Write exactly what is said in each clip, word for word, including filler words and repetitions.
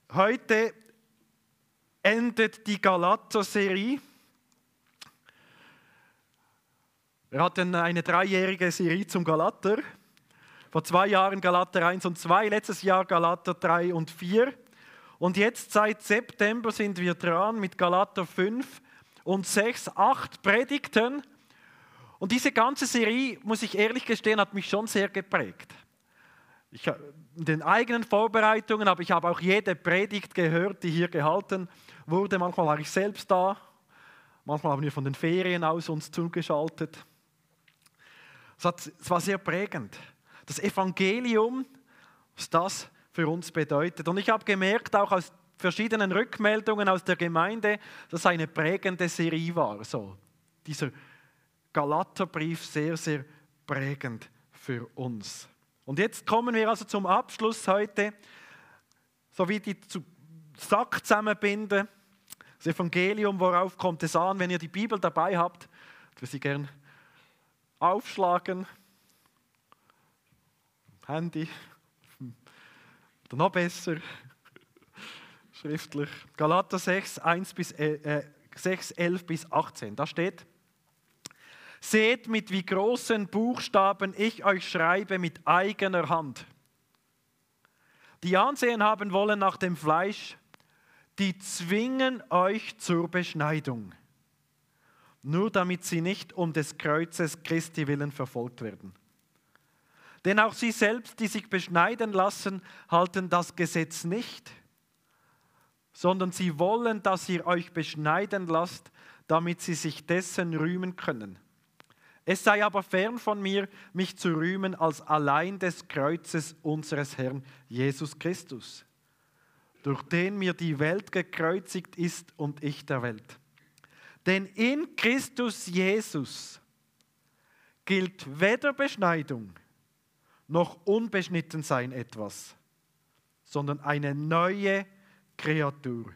Heute endet die Galater-Serie. Wir hatten eine dreijährige Serie zum Galater. Vor zwei Jahren Galater eins und zwei, letztes Jahr Galater drei und vier. Und jetzt seit September sind wir dran mit Galater fünf und sechs, acht Predigten. Und diese ganze Serie, muss ich ehrlich gestehen, hat mich schon sehr geprägt. Ich, in den eigenen Vorbereitungen, aber ich habe auch jede Predigt gehört, die hier gehalten wurde. Manchmal war ich selbst da, manchmal haben wir von den Ferien aus uns zugeschaltet. Es, hat, es war sehr prägend. Das Evangelium, was das für uns bedeutet. Und ich habe gemerkt, auch aus verschiedenen Rückmeldungen aus der Gemeinde, dass es eine prägende Serie war. So, dieser Galaterbrief sehr, sehr prägend für uns. Und jetzt kommen wir also zum Abschluss heute, so wie die Sack zusammenbinden. Das Evangelium, worauf kommt es an? Wenn ihr die Bibel dabei habt, ich würde sie gerne aufschlagen. Handy. Oder noch besser. Schriftlich. Galater sechs, eins bis, äh, sechs, elf bis achtzehn. Da steht: Seht, mit wie großen Buchstaben ich euch schreibe mit eigener Hand. Die Ansehen haben wollen nach dem Fleisch, die zwingen euch zur Beschneidung, nur damit sie nicht um des Kreuzes Christi willen verfolgt werden. Denn auch sie selbst, die sich beschneiden lassen, halten das Gesetz nicht, sondern sie wollen, dass ihr euch beschneiden lasst, damit sie sich dessen rühmen können. Es sei aber fern von mir, mich zu rühmen als allein des Kreuzes unseres Herrn Jesus Christus, durch den mir die Welt gekreuzigt ist und ich der Welt. Denn in Christus Jesus gilt weder Beschneidung noch Unbeschnittensein etwas, sondern eine neue Kreatur.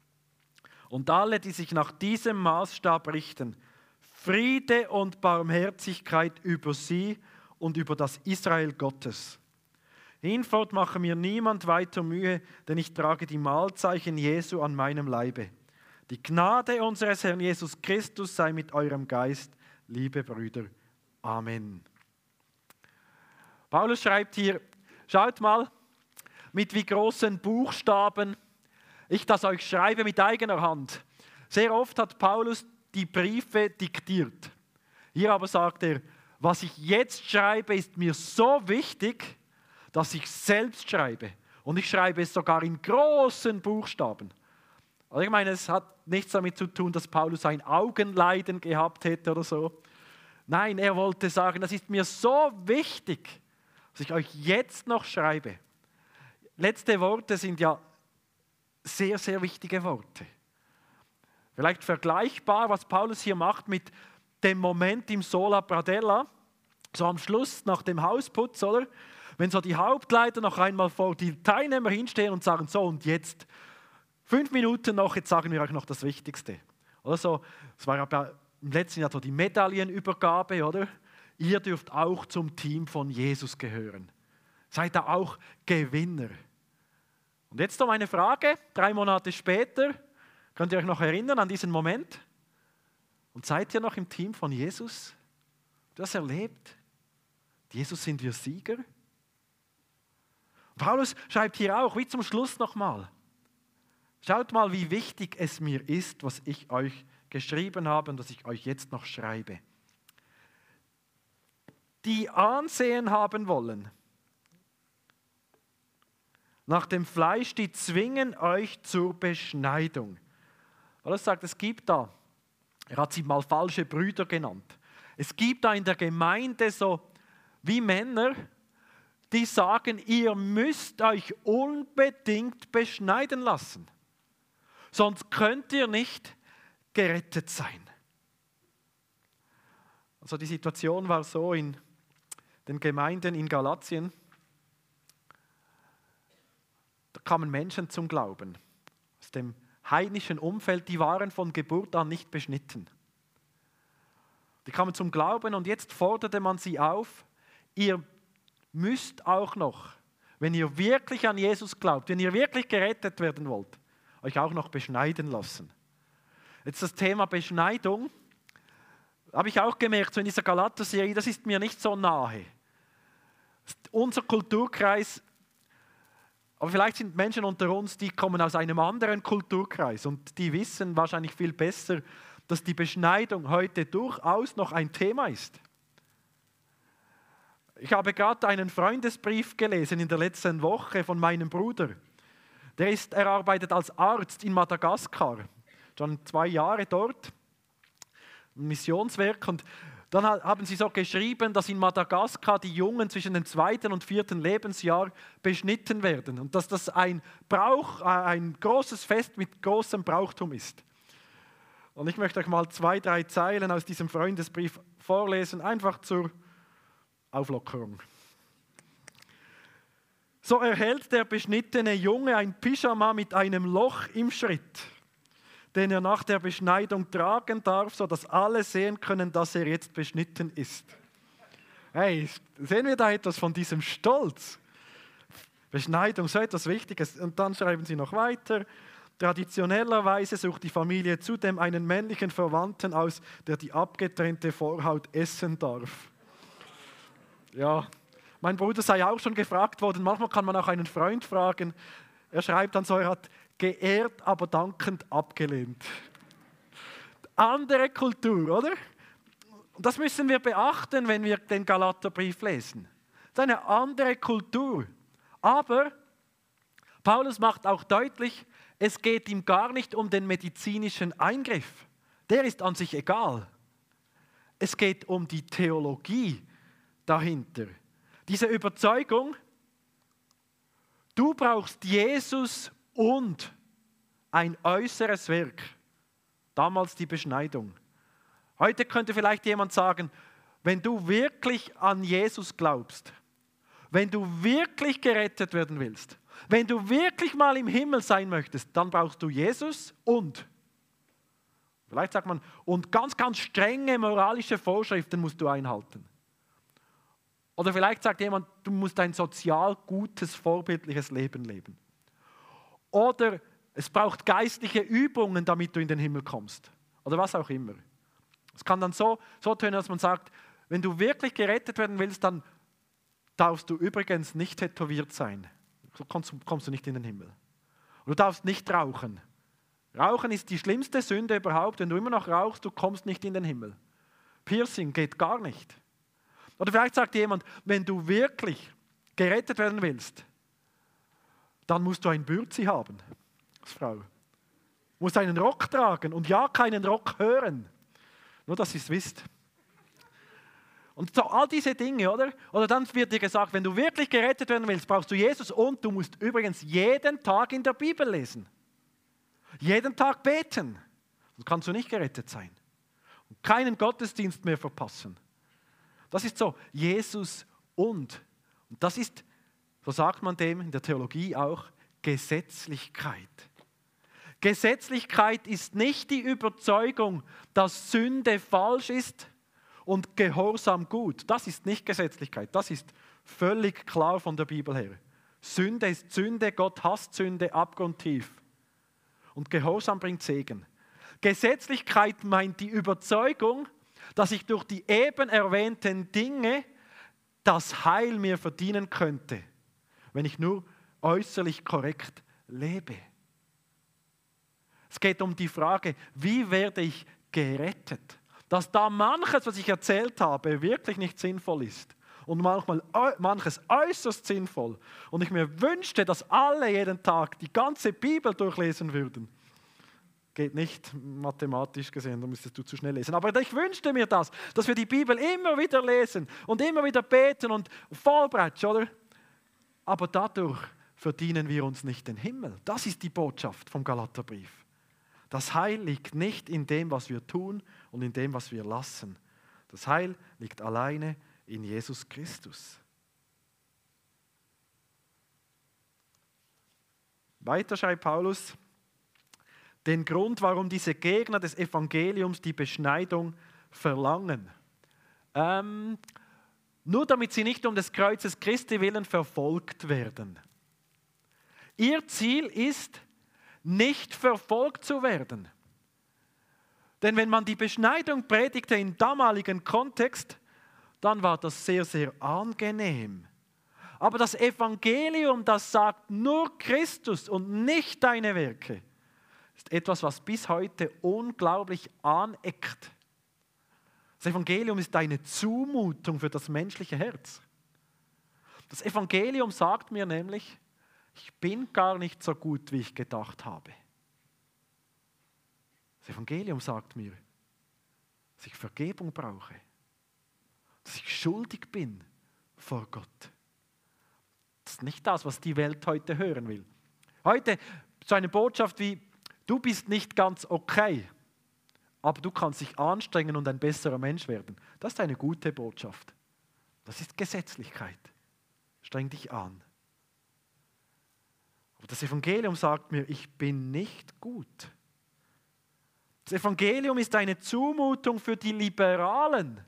Und alle, die sich nach diesem Maßstab richten, Friede und Barmherzigkeit über sie und über das Israel Gottes. Hinfort mache mir niemand weiter Mühe, denn ich trage die Mahlzeichen Jesu an meinem Leibe. Die Gnade unseres Herrn Jesus Christus sei mit eurem Geist, liebe Brüder. Amen. Paulus schreibt hier, schaut mal, mit wie großen Buchstaben ich das euch schreibe mit eigener Hand. Sehr oft hat Paulus die Briefe diktiert. Hier aber sagt er, was ich jetzt schreibe, ist mir so wichtig, dass ich selbst schreibe. Und ich schreibe es sogar in großen Buchstaben. Also ich meine, es hat nichts damit zu tun, dass Paulus ein Augenleiden gehabt hätte oder so. Nein, er wollte sagen, das ist mir so wichtig, dass ich euch jetzt noch schreibe. Letzte Worte sind ja sehr, sehr wichtige Worte. Vielleicht vergleichbar, was Paulus hier macht mit dem Moment im Sola Pradella, so am Schluss nach dem Hausputz, oder? Wenn so die Hauptleiter noch einmal vor die Teilnehmer hinstehen und sagen, so und jetzt, fünf Minuten noch, jetzt sagen wir euch noch das Wichtigste. Oder so, es war ja im letzten Jahr so die Medaillenübergabe, oder? Ihr dürft auch zum Team von Jesus gehören. Seid da auch Gewinner. Und jetzt noch eine Frage, drei Monate später, könnt ihr euch noch erinnern an diesen Moment? Und seid ihr noch im Team von Jesus? Du hast erlebt, Jesus sind wir Sieger. Paulus schreibt hier auch, wie zum Schluss nochmal. Schaut mal, wie wichtig es mir ist, was ich euch geschrieben habe und was ich euch jetzt noch schreibe. Die Ansehen haben wollen nach dem Fleisch, die zwingen euch zur Beschneidung. Paulus sagt, es gibt da, er hat sie mal falsche Brüder genannt. Es gibt da in der Gemeinde so wie Männer, die sagen, ihr müsst euch unbedingt beschneiden lassen. Sonst könnt ihr nicht gerettet sein. Also die Situation war so in den Gemeinden in Galatien. Da kamen Menschen zum Glauben aus dem heidnischen Umfeld, die waren von Geburt an nicht beschnitten. Die kamen zum Glauben und jetzt forderte man sie auf, ihr müsst auch noch wenn ihr wirklich an Jesus glaubt, wenn ihr wirklich gerettet werden wollt, euch auch noch beschneiden lassen. Jetzt das Thema Beschneidung, habe ich auch gemerkt, so in dieser Galater-Serie, das ist mir nicht so nahe. Unser Kulturkreis, aber vielleicht sind Menschen unter uns, die kommen aus einem anderen Kulturkreis und die wissen wahrscheinlich viel besser, dass die Beschneidung heute durchaus noch ein Thema ist. Ich habe gerade einen Freundesbrief gelesen in der letzten Woche von meinem Bruder. Der ist, er arbeitet als Arzt in Madagaskar, schon zwei Jahre dort, ein Missionswerk. Und dann haben sie so geschrieben, dass in Madagaskar die Jungen zwischen dem zweiten und vierten Lebensjahr beschnitten werden und dass das ein Brauch, ein großes Fest mit großem Brauchtum ist. Und ich möchte euch mal zwei, drei Zeilen aus diesem Freundesbrief vorlesen, einfach zur Auflockerung. So erhält der beschnittene Junge ein Pyjama mit einem Loch im Schritt, den er nach der Beschneidung tragen darf, sodass alle sehen können, dass er jetzt beschnitten ist. Hey, sehen wir da etwas von diesem Stolz? Beschneidung, so etwas Wichtiges. Und dann schreiben sie noch weiter. Traditionellerweise sucht die Familie zudem einen männlichen Verwandten aus, der die abgetrennte Vorhaut essen darf. Ja, mein Bruder sei auch schon gefragt worden, manchmal kann man auch einen Freund fragen. Er schreibt dann so, er hat geehrt, aber dankend abgelehnt. Andere Kultur, oder? Und das müssen wir beachten, wenn wir den Galaterbrief lesen. Das ist eine andere Kultur. Aber Paulus macht auch deutlich, es geht ihm gar nicht um den medizinischen Eingriff. Der ist an sich egal. Es geht um die Theologie dahinter. Diese Überzeugung, du brauchst Jesus und ein äußeres Werk. Damals die Beschneidung. Heute könnte vielleicht jemand sagen, wenn du wirklich an Jesus glaubst, wenn du wirklich gerettet werden willst, wenn du wirklich mal im Himmel sein möchtest, dann brauchst du Jesus und, vielleicht sagt man, und ganz, ganz strenge moralische Vorschriften musst du einhalten. Oder vielleicht sagt jemand, du musst ein sozial gutes, vorbildliches Leben leben. Oder es braucht geistliche Übungen, damit du in den Himmel kommst. Oder was auch immer. Es kann dann so, so tönen, dass man sagt, wenn du wirklich gerettet werden willst, dann darfst du übrigens nicht tätowiert sein. So kommst, kommst du nicht in den Himmel. Und du darfst nicht rauchen. Rauchen ist die schlimmste Sünde überhaupt. Wenn du immer noch rauchst, du kommst nicht in den Himmel. Piercing geht gar nicht. Oder vielleicht sagt jemand, wenn du wirklich gerettet werden willst, dann musst du ein Bürzi haben, als Frau. Du musst einen Rock tragen und ja, keinen Rock hören. Nur, dass ihr es wisst. Und so all diese Dinge, oder? Oder dann wird dir gesagt, wenn du wirklich gerettet werden willst, brauchst du Jesus und du musst übrigens jeden Tag in der Bibel lesen. Jeden Tag beten. Sonst kannst du nicht gerettet sein. Und keinen Gottesdienst mehr verpassen. Das ist so, Jesus und. Und das ist, so sagt man dem in der Theologie auch, Gesetzlichkeit. Gesetzlichkeit ist nicht die Überzeugung, dass Sünde falsch ist und Gehorsam gut. Das ist nicht Gesetzlichkeit, das ist völlig klar von der Bibel her. Sünde ist Sünde, Gott hasst Sünde abgrundtief. Und Gehorsam bringt Segen. Gesetzlichkeit meint die Überzeugung, dass ich durch die eben erwähnten Dinge das Heil mir verdienen könnte, wenn ich nur äußerlich korrekt lebe. Es geht um die Frage, wie werde ich gerettet? Dass da manches, was ich erzählt habe, wirklich nicht sinnvoll ist und manchmal manches äußerst sinnvoll und ich mir wünschte, dass alle jeden Tag die ganze Bibel durchlesen würden. Geht nicht mathematisch gesehen, da müsstest du zu schnell lesen. Aber ich wünschte mir das, dass wir die Bibel immer wieder lesen und immer wieder beten und vollbretschen, oder? Aber dadurch verdienen wir uns nicht den Himmel. Das ist die Botschaft vom Galaterbrief. Das Heil liegt nicht in dem, was wir tun und in dem, was wir lassen. Das Heil liegt alleine in Jesus Christus. Weiter schreibt Paulus, den Grund, warum diese Gegner des Evangeliums die Beschneidung verlangen. Ähm, nur damit sie nicht um des Kreuzes Christi willen verfolgt werden. Ihr Ziel ist, nicht verfolgt zu werden. Denn wenn man die Beschneidung predigte im damaligen Kontext, dann war das sehr, sehr angenehm. Aber das Evangelium, das sagt nur Christus und nicht deine Werke, ist etwas, was bis heute unglaublich aneckt. Das Evangelium ist eine Zumutung für das menschliche Herz. Das Evangelium sagt mir nämlich, ich bin gar nicht so gut, wie ich gedacht habe. Das Evangelium sagt mir, dass ich Vergebung brauche, dass ich schuldig bin vor Gott. Das ist nicht das, was die Welt heute hören will. Heute so eine Botschaft wie, du bist nicht ganz okay, aber du kannst dich anstrengen und ein besserer Mensch werden. Das ist eine gute Botschaft. Das ist Gesetzlichkeit. Streng dich an. Aber das Evangelium sagt mir, ich bin nicht gut. Das Evangelium ist eine Zumutung für die Liberalen.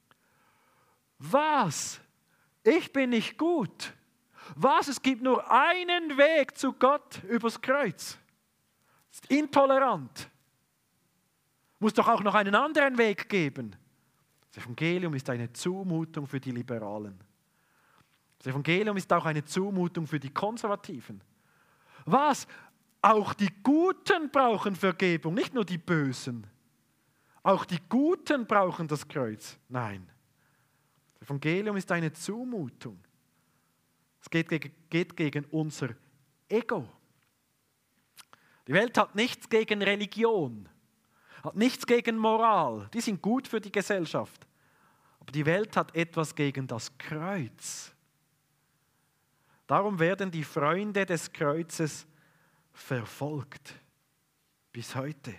Was? Ich bin nicht gut. Was? Es gibt nur einen Weg zu Gott übers Kreuz. Das ist intolerant. Muss doch auch noch einen anderen Weg geben. Das Evangelium ist eine Zumutung für die Liberalen. Das Evangelium ist auch eine Zumutung für die Konservativen. Was? Auch die Guten brauchen Vergebung, nicht nur die Bösen. Auch die Guten brauchen das Kreuz. Nein. Das Evangelium ist eine Zumutung. Es geht gegen, geht gegen unser Ego. Die Welt hat nichts gegen Religion, hat nichts gegen Moral. Die sind gut für die Gesellschaft. Aber die Welt hat etwas gegen das Kreuz. Darum werden die Freunde des Kreuzes verfolgt. Bis heute.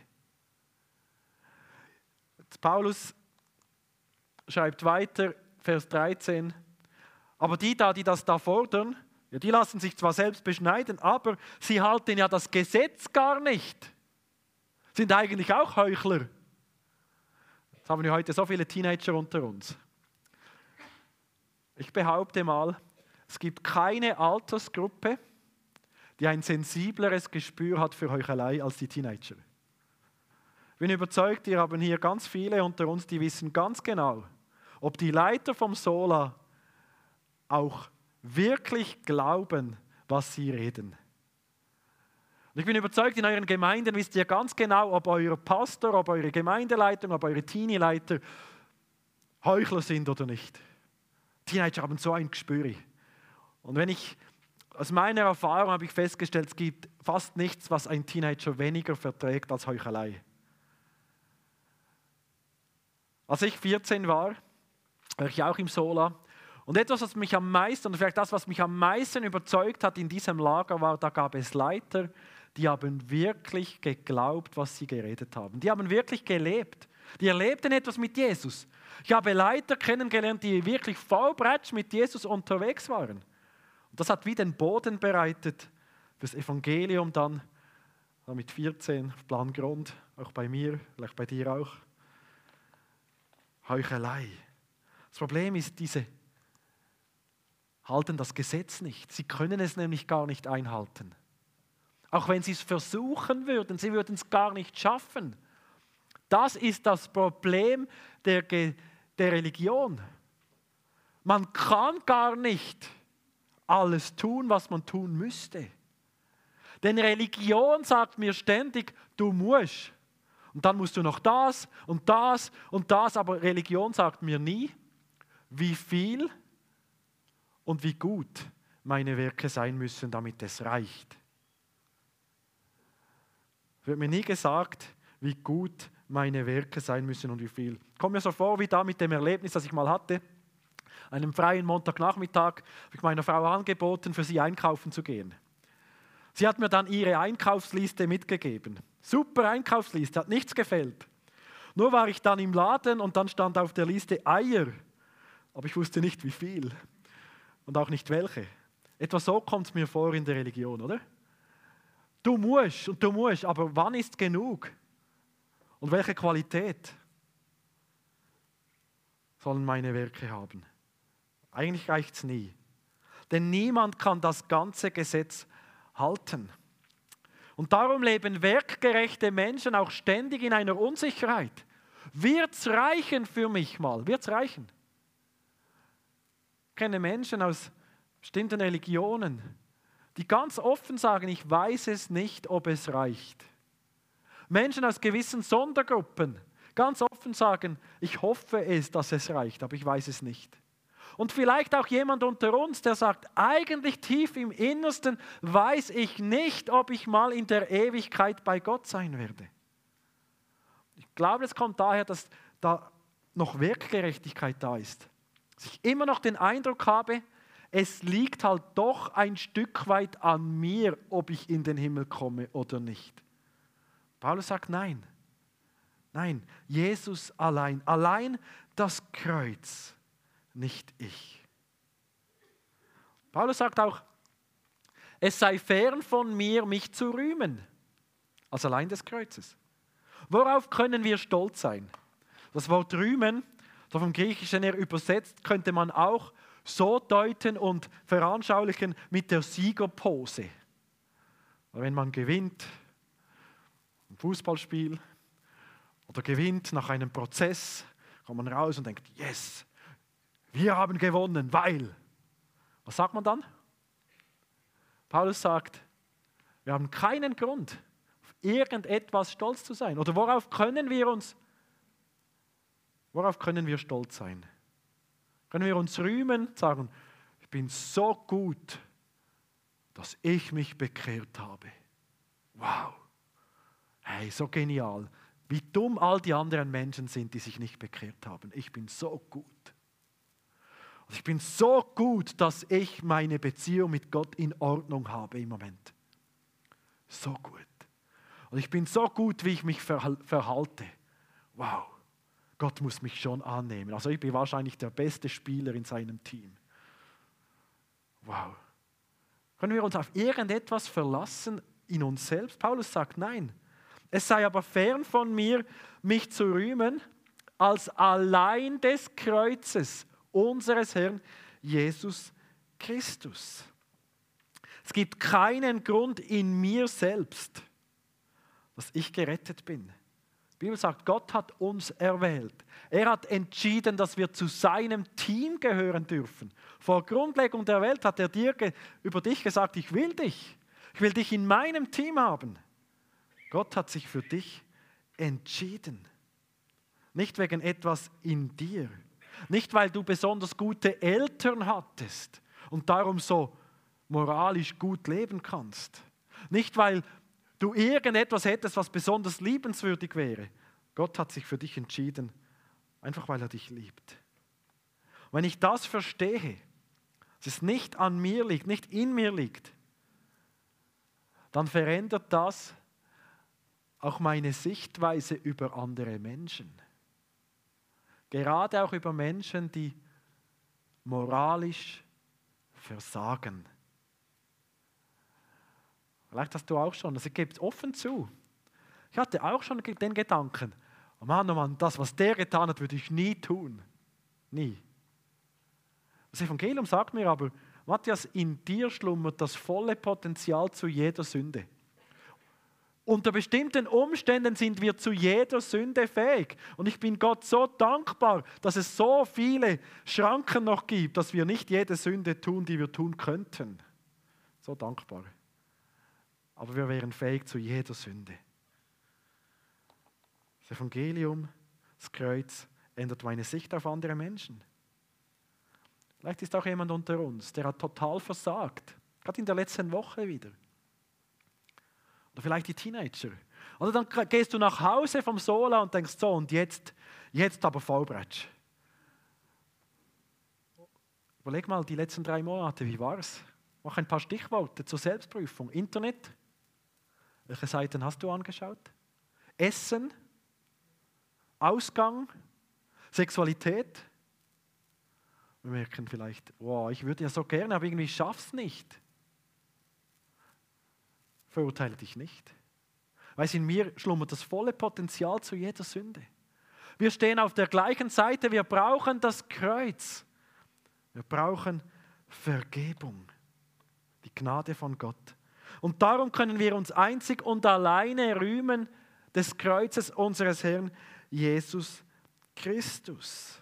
Paulus schreibt weiter, Vers dreizehn. Aber die da, die das da fordern, ja, die lassen sich zwar selbst beschneiden, aber sie halten ja das Gesetz gar nicht. Sind eigentlich auch Heuchler. Jetzt haben wir heute so viele Teenager unter uns. Ich behaupte mal, es gibt keine Altersgruppe, die ein sensibleres Gespür hat für Heuchelei als die Teenager. Ich bin überzeugt, wir haben hier ganz viele unter uns, die wissen ganz genau, ob die Leiter vom Sola auch wirklich glauben, was sie reden. Und ich bin überzeugt, in euren Gemeinden wisst ihr ganz genau, ob euer Pastor, ob eure Gemeindeleitung, ob eure Teenie-Leiter Heuchler sind oder nicht. Teenager haben so ein Gespür. Und wenn ich, aus meiner Erfahrung habe ich festgestellt, es gibt fast nichts, was ein Teenager weniger verträgt als Heuchelei. Als ich vierzehn war, war ich auch im Sola. Und etwas, was mich am meisten, oder vielleicht das, was mich am meisten überzeugt hat in diesem Lager, war, da gab es Leiter, die haben wirklich geglaubt, was sie geredet haben. Die haben wirklich gelebt. Die erlebten etwas mit Jesus. Ich habe Leiter kennengelernt, die wirklich vollbretsch mit Jesus unterwegs waren. Und das hat wie den Boden bereitet fürs Evangelium dann mit vierzehn, Plan Grund, auch bei mir, vielleicht bei dir auch. Heuchelei. Das Problem ist, diese halten das Gesetz nicht. Sie können es nämlich gar nicht einhalten. Auch wenn sie es versuchen würden, sie würden es gar nicht schaffen. Das ist das Problem der, der Religion. Man kann gar nicht alles tun, was man tun müsste. Denn Religion sagt mir ständig, du musst. Und dann musst du noch das und das und das. Aber Religion sagt mir nie, wie viel und wie gut meine Werke sein müssen, damit es reicht. Es wird mir nie gesagt, wie gut meine Werke sein müssen und wie viel. Ich komme mir so vor wie da mit dem Erlebnis, das ich mal hatte. An einem freien Montagnachmittag habe ich meiner Frau angeboten, für sie einkaufen zu gehen. Sie hat mir dann ihre Einkaufsliste mitgegeben. Super Einkaufsliste, hat nichts gefehlt. Nur war ich dann im Laden und dann stand auf der Liste Eier. Aber ich wusste nicht, wie viel. Und auch nicht welche. Etwa so kommt es mir vor in der Religion, oder? Du musst und du musst, aber wann ist genug? Und welche Qualität sollen meine Werke haben? Eigentlich reicht es nie. Denn niemand kann das ganze Gesetz halten. Und darum leben werkgerechte Menschen auch ständig in einer Unsicherheit. Wird es reichen für mich mal? Wird es reichen? Ich kenne Menschen aus bestimmten Religionen, die ganz offen sagen, ich weiß es nicht, ob es reicht. Menschen aus gewissen Sondergruppen ganz offen sagen, ich hoffe es, dass es reicht, aber ich weiß es nicht. Und vielleicht auch jemand unter uns, der sagt, eigentlich tief im Innersten weiß ich nicht, ob ich mal in der Ewigkeit bei Gott sein werde. Ich glaube, es kommt daher, dass da noch Werkgerechtigkeit da ist. Dass ich immer noch den Eindruck habe, es liegt halt doch ein Stück weit an mir, ob ich in den Himmel komme oder nicht. Paulus sagt nein. Nein, Jesus allein. Allein das Kreuz, nicht ich. Paulus sagt auch, es sei fern von mir, mich zu rühmen. Also allein des Kreuzes. Worauf können wir stolz sein? Das Wort rühmen, so vom Griechischen her übersetzt, könnte man auch so deuten und veranschaulichen mit der Siegerpose. Wenn man gewinnt, im Fußballspiel, oder gewinnt nach einem Prozess, kommt man raus und denkt, yes, wir haben gewonnen, weil. Was sagt man dann? Paulus sagt, wir haben keinen Grund, auf irgendetwas stolz zu sein. Oder worauf können wir uns, worauf können wir stolz sein? Können wir uns rühmen, sagen, ich bin so gut, dass ich mich bekehrt habe. Wow, hey, so genial. Wie dumm all die anderen Menschen sind, die sich nicht bekehrt haben. Ich bin so gut. Und ich bin so gut, dass ich meine Beziehung mit Gott in Ordnung habe im Moment. So gut. Und ich bin so gut, wie ich mich verhalte. Wow, Gott muss mich schon annehmen. Also ich bin wahrscheinlich der beste Spieler in seinem Team. Wow. Können wir uns auf irgendetwas verlassen in uns selbst? Paulus sagt nein. Es sei aber fern von mir, mich zu rühmen, als allein des Kreuzes unseres Herrn Jesus Christus. Es gibt keinen Grund in mir selbst, dass ich gerettet bin. Die Bibel sagt, Gott hat uns erwählt. Er hat entschieden, dass wir zu seinem Team gehören dürfen. Vor Grundlegung der Welt hat er dir über dich gesagt, ich will dich. Ich will dich in meinem Team haben. Gott hat sich für dich entschieden. Nicht wegen etwas in dir. Nicht, weil du besonders gute Eltern hattest und darum so moralisch gut leben kannst. Nicht, weil du irgendetwas hättest, was besonders liebenswürdig wäre. Gott hat sich für dich entschieden, einfach weil er dich liebt. Und wenn ich das verstehe, dass es nicht an mir liegt, nicht in mir liegt, dann verändert das auch meine Sichtweise über andere Menschen. Gerade auch über Menschen, die moralisch versagen. Vielleicht hast du auch schon, also ich gebe es offen zu. Ich hatte auch schon den Gedanken, oh Mann, oh Mann, das, was der getan hat, würde ich nie tun. Nie. Das Evangelium sagt mir aber, Matthias, in dir schlummert das volle Potenzial zu jeder Sünde. Unter bestimmten Umständen sind wir zu jeder Sünde fähig. Und ich bin Gott so dankbar, dass es so viele Schranken noch gibt, dass wir nicht jede Sünde tun, die wir tun könnten. So dankbar. Aber wir wären fähig zu jeder Sünde. Das Evangelium, das Kreuz, ändert meine Sicht auf andere Menschen. Vielleicht ist auch jemand unter uns, der hat total versagt. Gerade in der letzten Woche wieder. Oder vielleicht die Teenager. Oder dann gehst du nach Hause vom Sola und denkst so, und jetzt, jetzt aber Vollbretsch. Überleg mal die letzten drei Monate, wie war es? Mach ein paar Stichworte zur Selbstprüfung. Internet. Welche Seiten hast du angeschaut? Essen. Ausgang. Sexualität. Wir merken vielleicht, wow, ich würde ja so gerne, aber irgendwie schaffe es nicht. Verurteile dich nicht. Weil in mir schlummert das volle Potenzial zu jeder Sünde. Wir stehen auf der gleichen Seite, wir brauchen das Kreuz. Wir brauchen Vergebung, die Gnade von Gott. Und darum können wir uns einzig und alleine rühmen des Kreuzes unseres Herrn Jesus Christus.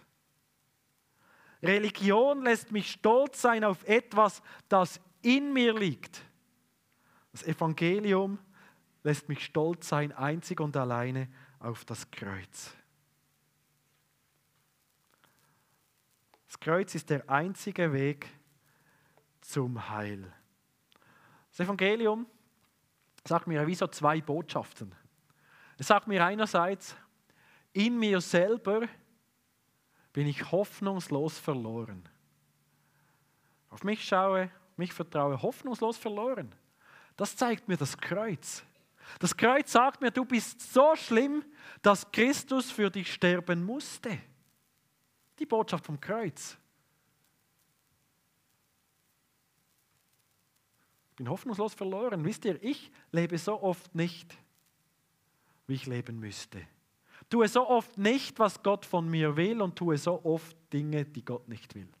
Religion lässt mich stolz sein auf etwas, das in mir liegt. Das Evangelium lässt mich stolz sein, einzig und alleine auf das Kreuz. Das Kreuz ist der einzige Weg zum Heil. Das Evangelium sagt mir wie so zwei Botschaften. Es sagt mir einerseits, in mir selber bin ich hoffnungslos verloren. Auf mich schaue, mich vertraue, hoffnungslos verloren. Das zeigt mir das Kreuz. Das Kreuz sagt mir, du bist so schlimm, dass Christus für dich sterben musste. Die Botschaft vom Kreuz. Ich bin hoffnungslos verloren. Wisst ihr, ich lebe so oft nicht, wie ich leben müsste. Tue so oft nicht, was Gott von mir will und tue so oft Dinge, die Gott nicht will.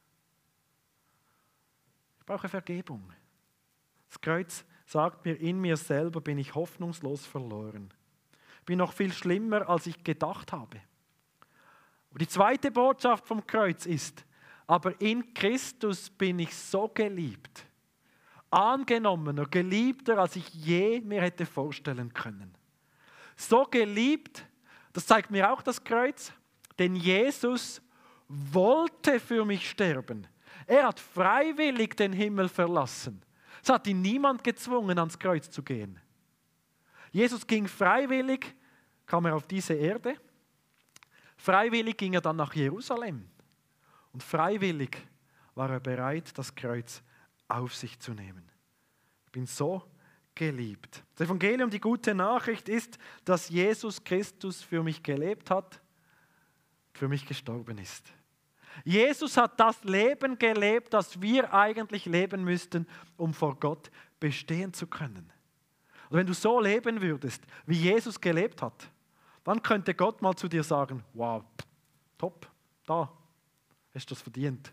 Ich brauche Vergebung. Das Kreuz sagt mir, in mir selber bin ich hoffnungslos verloren. Ich bin noch viel schlimmer, als ich gedacht habe. Aber die zweite Botschaft vom Kreuz ist, aber in Christus bin ich so geliebt, angenommener, geliebter, als ich je mir hätte vorstellen können. So geliebt, das zeigt mir auch das Kreuz, denn Jesus wollte für mich sterben. Er hat freiwillig den Himmel verlassen. Es hat ihn niemand gezwungen, ans Kreuz zu gehen. Jesus ging freiwillig, kam er auf diese Erde. Freiwillig ging er dann nach Jerusalem. Und freiwillig war er bereit, das Kreuz auf sich zu nehmen. Ich bin so geliebt. Das Evangelium, die gute Nachricht ist, dass Jesus Christus für mich gelebt hat, für mich gestorben ist. Jesus hat das Leben gelebt, das wir eigentlich leben müssten, um vor Gott bestehen zu können. Und wenn du so leben würdest, wie Jesus gelebt hat, dann könnte Gott mal zu dir sagen, wow, top, da, hast du das verdient.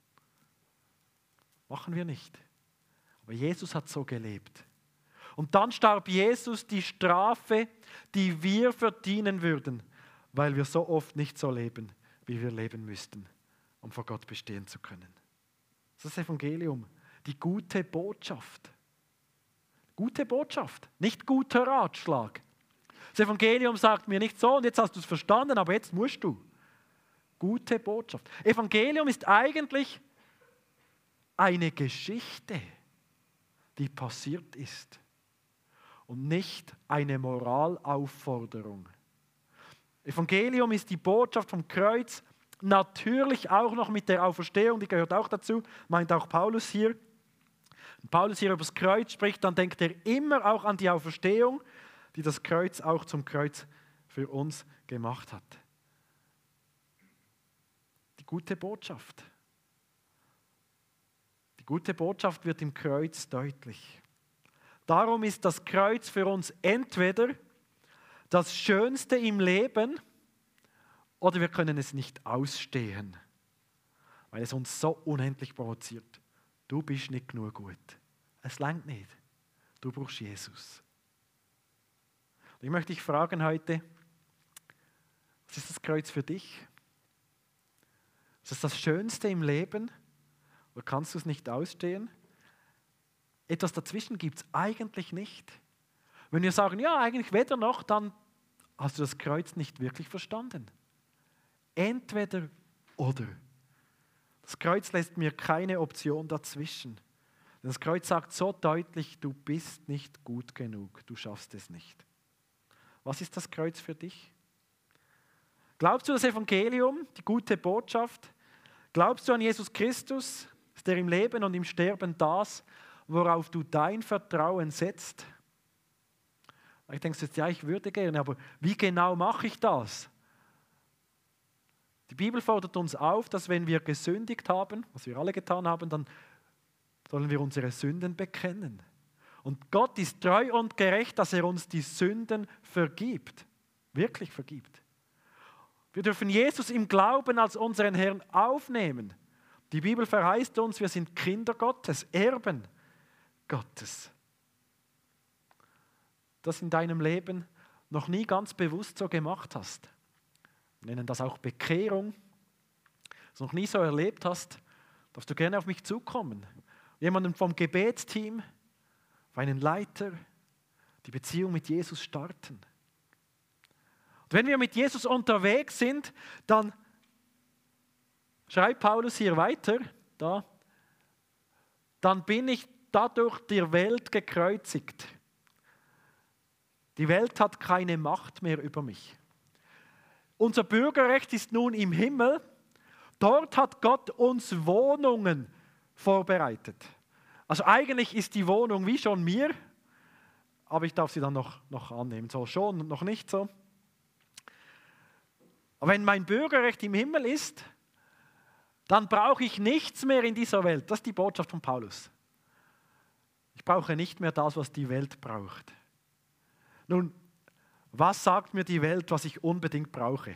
Machen wir nicht. Aber Jesus hat so gelebt. Und dann starb Jesus die Strafe, die wir verdienen würden, weil wir so oft nicht so leben, wie wir leben müssten, um vor Gott bestehen zu können. Das ist das Evangelium, die gute Botschaft. Gute Botschaft, nicht guter Ratschlag. Das Evangelium sagt mir nicht so, und jetzt hast du es verstanden, aber jetzt musst du. Gute Botschaft. Evangelium ist eigentlich eine Geschichte, die passiert ist. Und nicht eine Moralaufforderung. Evangelium ist die Botschaft vom Kreuz, natürlich auch noch mit der Auferstehung, die gehört auch dazu, meint auch Paulus hier. Wenn Paulus hier über das Kreuz spricht, dann denkt er immer auch an die Auferstehung, die das Kreuz auch zum Kreuz für uns gemacht hat. Die gute Botschaft. Die gute Botschaft wird im Kreuz deutlich. Darum ist das Kreuz für uns entweder das Schönste im Leben oder wir können es nicht ausstehen, weil es uns so unendlich provoziert. Du bist nicht genug gut. Es reicht nicht. Du brauchst Jesus. Und ich möchte dich fragen heute, was ist das Kreuz für dich? Ist es das Schönste im Leben oder kannst du es nicht ausstehen? Etwas dazwischen gibt es eigentlich nicht. Wenn wir sagen, ja, eigentlich weder noch, dann hast du das Kreuz nicht wirklich verstanden. Entweder oder. Das Kreuz lässt mir keine Option dazwischen. Das Kreuz sagt so deutlich, du bist nicht gut genug, du schaffst es nicht. Was ist das Kreuz für dich? Glaubst du das Evangelium, die gute Botschaft? Glaubst du an Jesus Christus, ist er im Leben und im Sterben das, worauf du dein Vertrauen setzt? Ich denke jetzt, ja, ich würde gerne, aber wie genau mache ich das? Die Bibel fordert uns auf, dass wenn wir gesündigt haben, was wir alle getan haben, dann sollen wir unsere Sünden bekennen. Und Gott ist treu und gerecht, dass er uns die Sünden vergibt. Wirklich vergibt. Wir dürfen Jesus im Glauben als unseren Herrn aufnehmen. Die Bibel verheißt uns, wir sind Kinder Gottes, Erben Gottes. Das in deinem Leben noch nie ganz bewusst so gemacht hast. Wir nennen das auch Bekehrung. Das noch nie so erlebt hast, darfst du gerne auf mich zukommen. Jemanden vom Gebetsteam, auf einen Leiter, die Beziehung mit Jesus starten. Und wenn wir mit Jesus unterwegs sind, dann schreibt Paulus hier weiter, da, dann bin ich dadurch der Welt gekreuzigt. Die Welt hat keine Macht mehr über mich. Unser Bürgerrecht ist nun im Himmel. Dort hat Gott uns Wohnungen vorbereitet. Also eigentlich ist die Wohnung wie schon mir, aber ich darf sie dann noch, noch annehmen. So schon und noch nicht so. Aber wenn mein Bürgerrecht im Himmel ist, dann brauche ich nichts mehr in dieser Welt. Das ist die Botschaft von Paulus. Ich brauche nicht mehr das, was die Welt braucht. Nun, was sagt mir die Welt, was ich unbedingt brauche?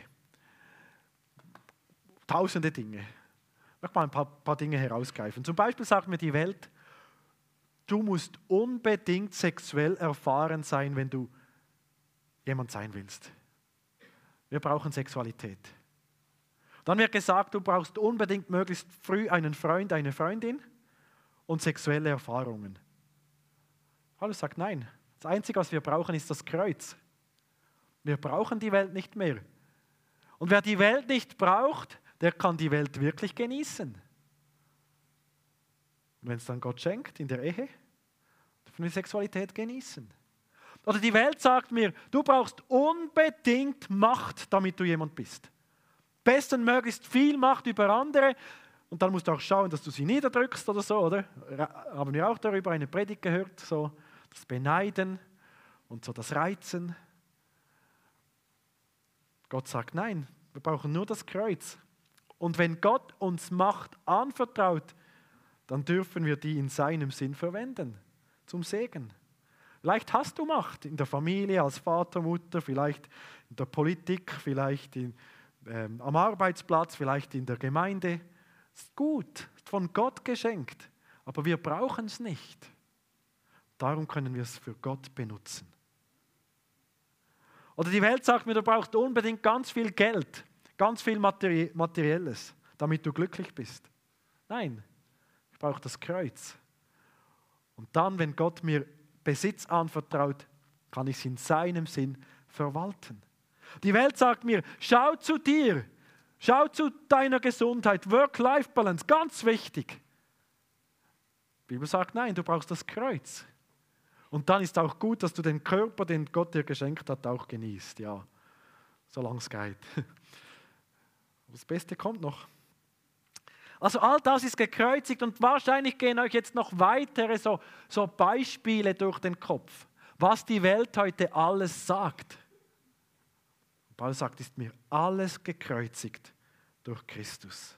Tausende Dinge. Ich möchte mal ein paar, paar Dinge herausgreifen. Zum Beispiel sagt mir die Welt, du musst unbedingt sexuell erfahren sein, wenn du jemand sein willst. Wir brauchen Sexualität. Dann wird gesagt, du brauchst unbedingt möglichst früh einen Freund, eine Freundin und sexuelle Erfahrungen. Paulus sagt nein. Das Einzige, was wir brauchen, ist das Kreuz. Wir brauchen die Welt nicht mehr. Und wer die Welt nicht braucht, der kann die Welt wirklich genießen. Und wenn es dann Gott schenkt in der Ehe, dürfen wir Sexualität genießen. Oder die Welt sagt mir, du brauchst unbedingt Macht, damit du jemand bist. Besten möglichst viel Macht über andere. Und dann musst du auch schauen, dass du sie niederdrückst oder so, oder? Haben wir auch darüber eine Predigt gehört, so das Beneiden und so das Reizen. Gott sagt, nein, wir brauchen nur das Kreuz. Und wenn Gott uns Macht anvertraut, dann dürfen wir die in seinem Sinn verwenden, zum Segen. Vielleicht hast du Macht in der Familie, als Vater, Mutter, vielleicht in der Politik, vielleicht in, ähm, am Arbeitsplatz, vielleicht in der Gemeinde. Das ist gut, ist von Gott geschenkt, aber wir brauchen es nicht. Darum können wir es für Gott benutzen. Oder die Welt sagt mir, du brauchst unbedingt ganz viel Geld, ganz viel Materi- Materielles, damit du glücklich bist. Nein, ich brauche das Kreuz. Und dann, wenn Gott mir Besitz anvertraut, kann ich es in seinem Sinn verwalten. Die Welt sagt mir, schau zu dir, schau zu deiner Gesundheit, Work-Life-Balance, ganz wichtig. Die Bibel sagt, nein, du brauchst das Kreuz. Und dann ist auch gut, dass du den Körper, den Gott dir geschenkt hat, auch genießt. Ja, solange es geht. Das Beste kommt noch. Also all das ist gekreuzigt und wahrscheinlich gehen euch jetzt noch weitere so, so Beispiele durch den Kopf, was die Welt heute alles sagt. Paulus sagt, ist mir alles gekreuzigt durch Christus,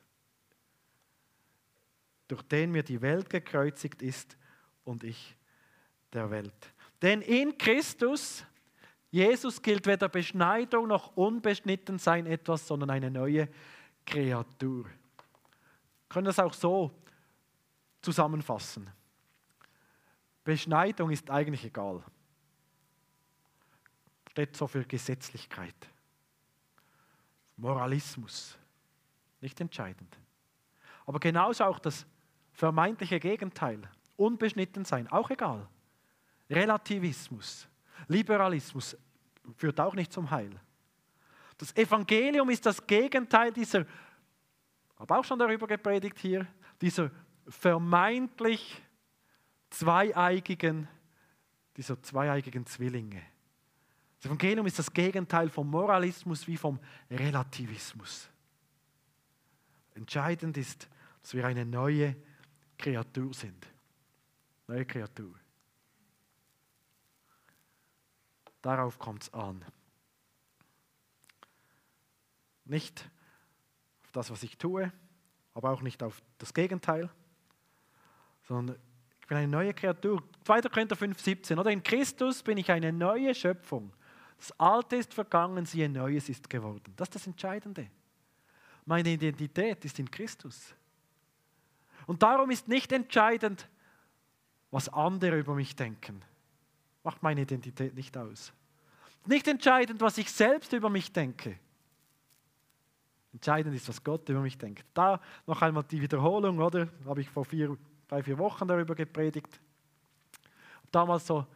durch den mir die Welt gekreuzigt ist und ich der Welt. Denn in Christus, Jesus, gilt weder Beschneidung noch Unbeschnittensein etwas, sondern eine neue Kreatur. Wir können das auch so zusammenfassen. Beschneidung ist eigentlich egal. Steht so für Gesetzlichkeit. Moralismus. Nicht entscheidend. Aber genauso auch das vermeintliche Gegenteil. Unbeschnittensein, auch egal. Relativismus, Liberalismus führt auch nicht zum Heil. Das Evangelium ist das Gegenteil dieser, ich habe auch schon darüber gepredigt hier, dieser vermeintlich zweieigigen, dieser zweieigigen Zwillinge. Das Evangelium ist das Gegenteil vom Moralismus wie vom Relativismus. Entscheidend ist, dass wir eine neue Kreatur sind. Neue Kreatur. Darauf kommt es an. Nicht auf das, was ich tue, aber auch nicht auf das Gegenteil, sondern ich bin eine neue Kreatur. zweiter Korinther fünf, siebzehn. Oder in Christus bin ich eine neue Schöpfung. Das Alte ist vergangen, siehe, Neues ist geworden. Das ist das Entscheidende. Meine Identität ist in Christus. Und darum ist nicht entscheidend, was andere über mich denken. Macht meine Identität nicht aus. Nicht entscheidend, was ich selbst über mich denke. Entscheidend ist, was Gott über mich denkt. Da noch einmal die Wiederholung, oder? Habe ich vor vier, drei, vier Wochen darüber gepredigt. Damals so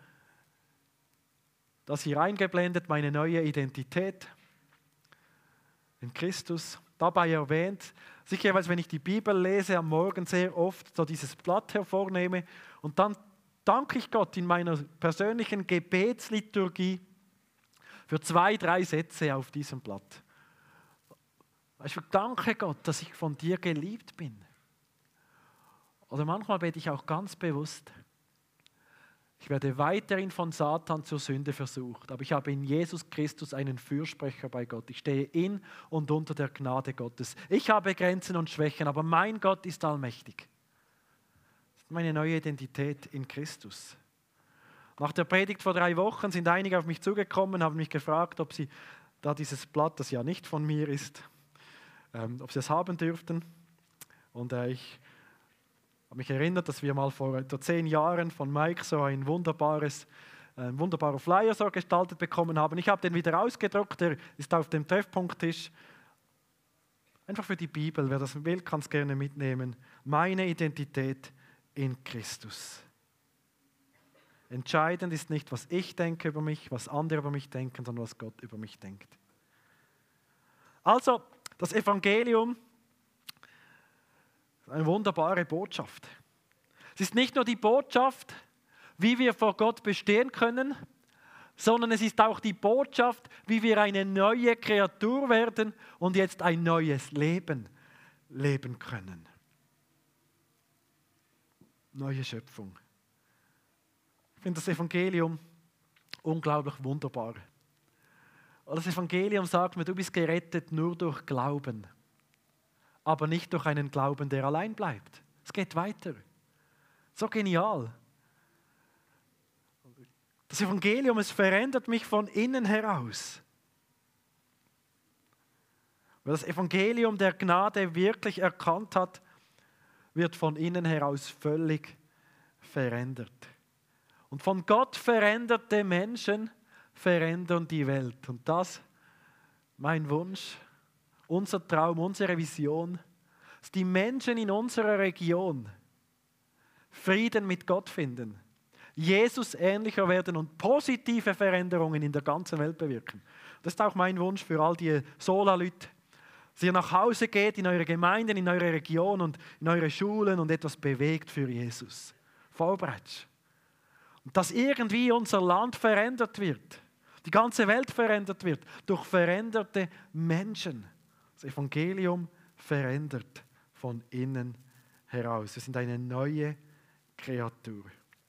das hier eingeblendet, meine neue Identität in Christus. Dabei erwähnt, sicherweise, wenn ich die Bibel lese, am Morgen sehr oft so dieses Blatt hervornehme und dann danke ich Gott in meiner persönlichen Gebetsliturgie für zwei, drei Sätze auf diesem Blatt. Ich danke Gott, dass ich von dir geliebt bin. Oder manchmal bete ich auch ganz bewusst, ich werde weiterhin von Satan zur Sünde versucht, aber ich habe in Jesus Christus einen Fürsprecher bei Gott. Ich stehe in und unter der Gnade Gottes. Ich habe Grenzen und Schwächen, aber mein Gott ist allmächtig. Das ist meine neue Identität in Christus. Nach der Predigt vor drei Wochen sind einige auf mich zugekommen, haben mich gefragt, ob sie da dieses Blatt, das ja nicht von mir ist, ähm, ob sie es haben dürften. Und äh, ich Ich habe mich erinnert, dass wir mal vor etwa zehn Jahren von Mike so ein wunderbares, ein wunderbarer Flyer so gestaltet bekommen haben. Ich habe den wieder ausgedruckt, der ist auf dem Treffpunkttisch. Einfach für die Bibel, wer das will, kann es gerne mitnehmen. Meine Identität in Christus. Entscheidend ist nicht, was ich denke über mich, was andere über mich denken, sondern was Gott über mich denkt. Also, das Evangelium, eine wunderbare Botschaft. Es ist nicht nur die Botschaft, wie wir vor Gott bestehen können, sondern es ist auch die Botschaft, wie wir eine neue Kreatur werden und jetzt ein neues Leben leben können. Neue Schöpfung. Ich finde das Evangelium unglaublich wunderbar. Und das Evangelium sagt mir, du bist gerettet nur durch Glauben. Aber nicht durch einen Glauben, der allein bleibt. Es geht weiter. So genial. Das Evangelium, es verändert mich von innen heraus. Wer das Evangelium der Gnade wirklich erkannt hat, wird von innen heraus völlig verändert. Und von Gott veränderte Menschen verändern die Welt. Und das, mein Wunsch, unser Traum, unsere Vision, dass die Menschen in unserer Region Frieden mit Gott finden, Jesus ähnlicher werden und positive Veränderungen in der ganzen Welt bewirken. Das ist auch mein Wunsch für all die Sola-Leute, dass ihr nach Hause geht in eure Gemeinden, in eure Region und in eure Schulen und etwas bewegt für Jesus. Vorbereitet. Und dass irgendwie unser Land verändert wird, die ganze Welt verändert wird durch veränderte Menschen. Das Evangelium verändert von innen heraus. Wir sind eine neue Kreatur.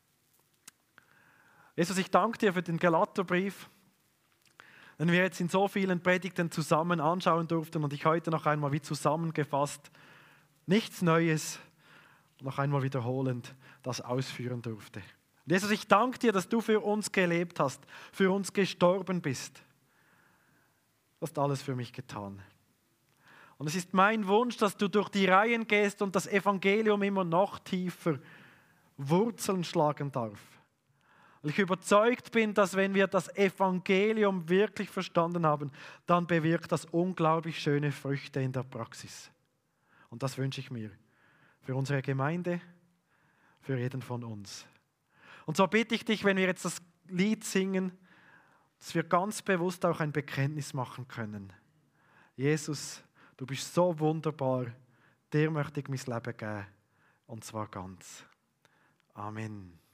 Jesus, ich danke dir für den Galaterbrief, den wir jetzt in so vielen Predigten zusammen anschauen durften und ich heute noch einmal wie zusammengefasst, nichts Neues, noch einmal wiederholend das ausführen durfte. Und Jesus, ich danke dir, dass du für uns gelebt hast, für uns gestorben bist. Du hast alles für mich getan. Und es ist mein Wunsch, dass du durch die Reihen gehst und das Evangelium immer noch tiefer Wurzeln schlagen darf. Weil ich überzeugt bin, dass wenn wir das Evangelium wirklich verstanden haben, dann bewirkt das unglaublich schöne Früchte in der Praxis. Und das wünsche ich mir für unsere Gemeinde, für jeden von uns. Und so bitte ich dich, wenn wir jetzt das Lied singen, dass wir ganz bewusst auch ein Bekenntnis machen können. Jesus, du bist so wunderbar, dir möchte ich mein Leben geben, und zwar ganz. Amen.